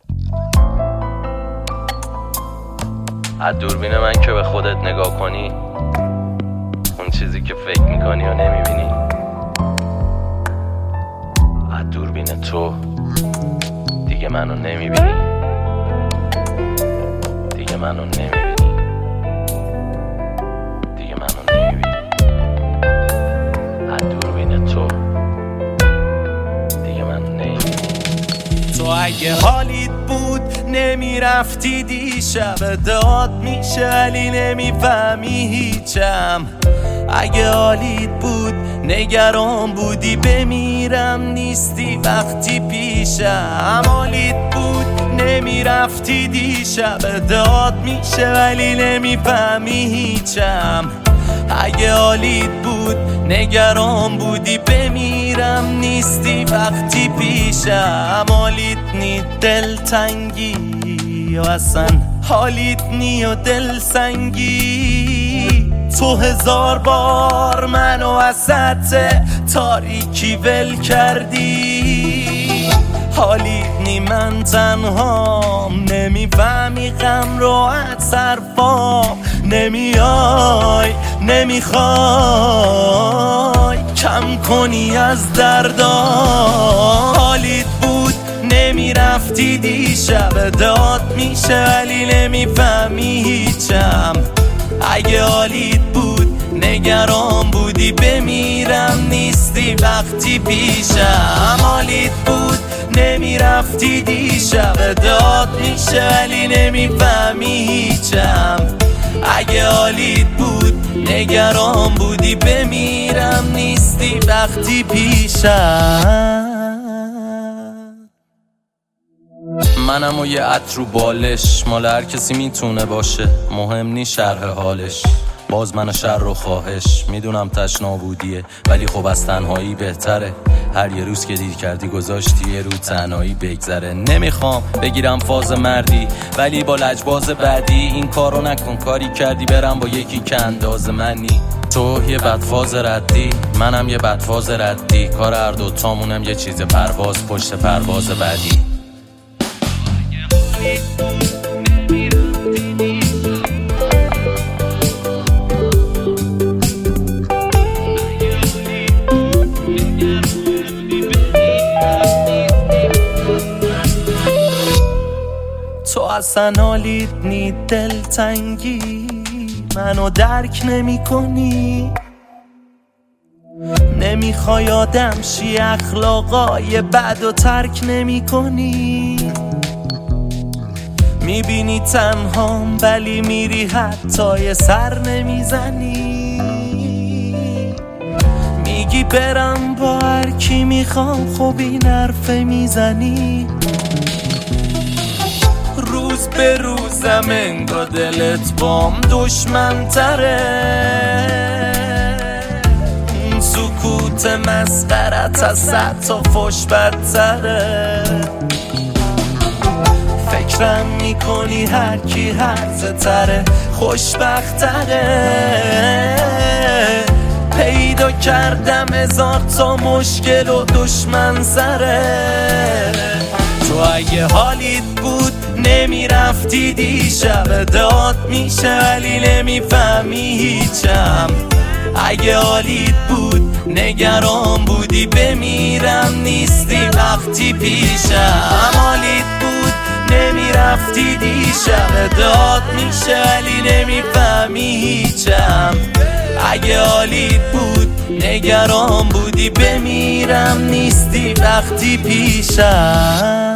از دوربین من که به خودت نگاه کنی، اون چیزی که فکر میکنی و نمیبینی. از دوربین تو دیگه منو نمیبینی، دیگه منو نمیبینی، دیگه منو نمیبینی. از دوربین تو دیگه منو نمیبینی. تو اگه حالیت بود نمیرفتی دیشب، داد میشه ولی نمیفهمی هیچم. اگه حالیت بود نگران بودی بمیرم نیستی وقتی پیشم. حالیت بود نمیرفتی دیشب، داد میشه ولی نمیفهمی هیچم. اگه حالیت بود نگران بودی بمیرم نیستی وقتی پیشم. حالیت نی دلتنگی و اصلا حالیت نی و دلسنگی. تو 1000 بار منو وسط تاریکی ول کردی. حالیت نی من تنهام، نمیفهمی غم رو از حرفام. نمیای نمیخوای کم کنی از دردام. حالیت بود نمیرفتی دیشب، داد میشه ولی نمیفهمی هیچم. اگه حالیت بود نگران بودی بمیرم نیستی وقتی پیشم. حالیت بود نمیرفتی دیشب، داد میشه ولی نمیفهمی هیچم. اگه حالیت بود نگران بودی بمیرم نیستی وقتی پیشم. منم و یه عطر رو بالش، مال هر کسی میتونه باشه، مهم نی شرح حالش. باز من شر و خواهش میدونم تشنا بودیه، ولی خب از تنهایی بهتره. هر یه روز که دیر کردی گذاشتی یه رو تنهایی بگذره. نمیخوام بگیرم فاز مردی ولی با لجباز بعدی این کارو نکن. کاری کردی برم با یکی که انداز منی. تو یه بدفاز ردی، منم یه بدفاز ردی. کار هر دوتامونم یه چیز پرواز پشت پرواز بعدی. تو اصلا حالیت نی دلتنگی، منو درک نمی کنی. نمیخوای آدم شی، اخلاقای بد و ترک نمی کنی. میبینی تنهام ولی میری حتی یه سر نمیزنی. میگی برم با هر کی میخوام، خب این حرفه میزنی. روز به روزم انگار دلت بام دشمن تره. اون سکوت مسخرت از 100 تا فش بدتره. فکرم میکنی هر کی هرزه تره خوشبخت تره. پیدا کردم 1000 تا مشکل و دشمن سره. تو اگه حالیت بود نمیرفتی دیشب، داد میشه ولی نمیفهمی هیچم. اگه حالیت بود نگران بودی بمیرم نیستی وقتی پیشم. حالیت بود نمیرفتی دیشب، داد میشه ولی نمیفهمی هیچم. اگه حالیت بود نگران بودی بمیرم نیستی وقتی پیشم.